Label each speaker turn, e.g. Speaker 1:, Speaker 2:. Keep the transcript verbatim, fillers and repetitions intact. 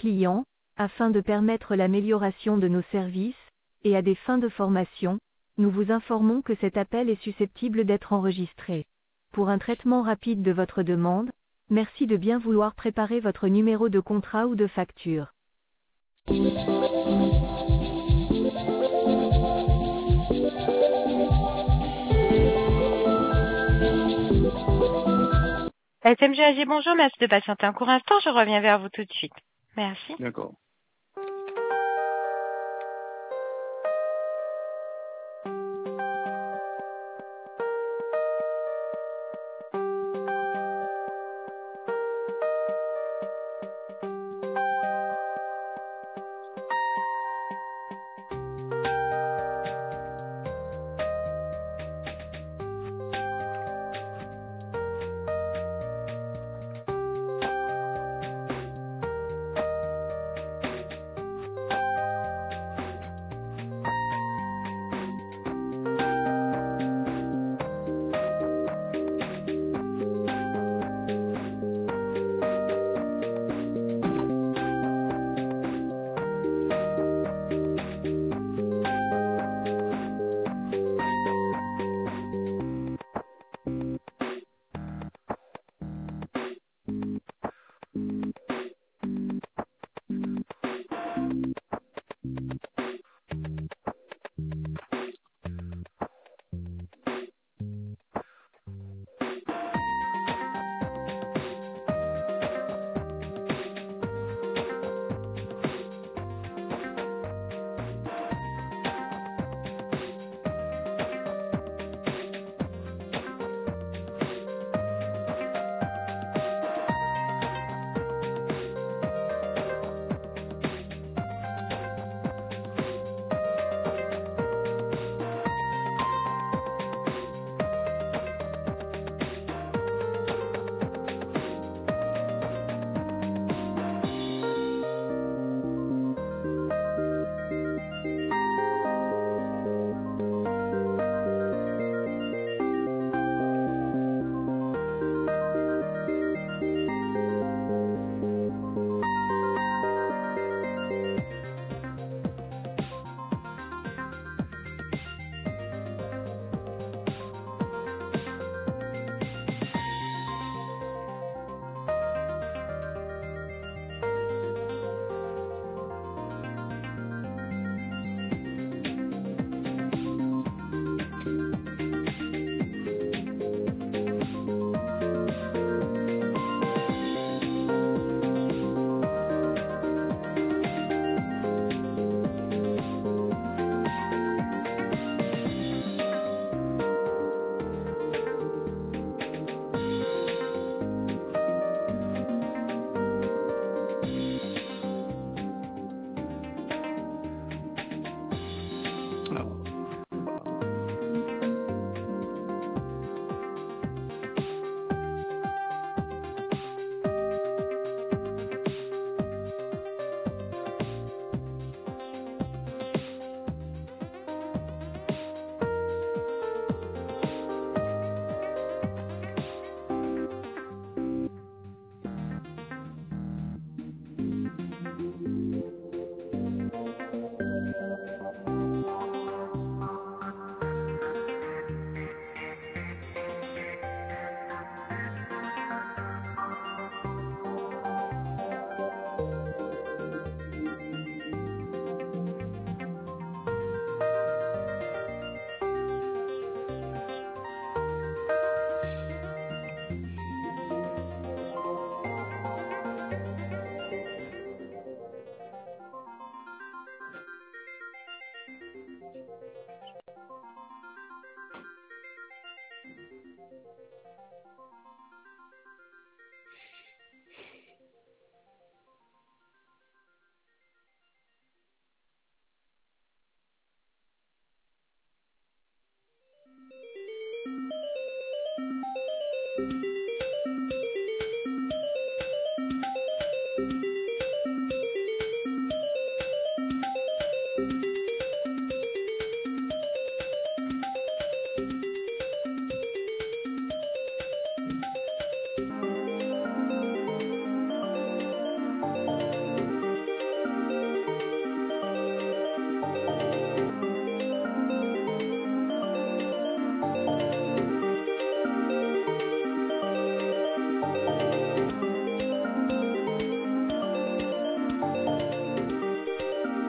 Speaker 1: clients, afin de permettre l'amélioration de nos services, et à des fins de formation, nous vous informons que cet appel est susceptible d'être enregistré. Pour un traitement rapide de votre demande, merci de bien vouloir préparer votre numéro de contrat ou de facture.
Speaker 2: S M G A G, bonjour, merci de patienter un court instant, je reviens vers vous tout de suite. Merci.
Speaker 3: D'accord.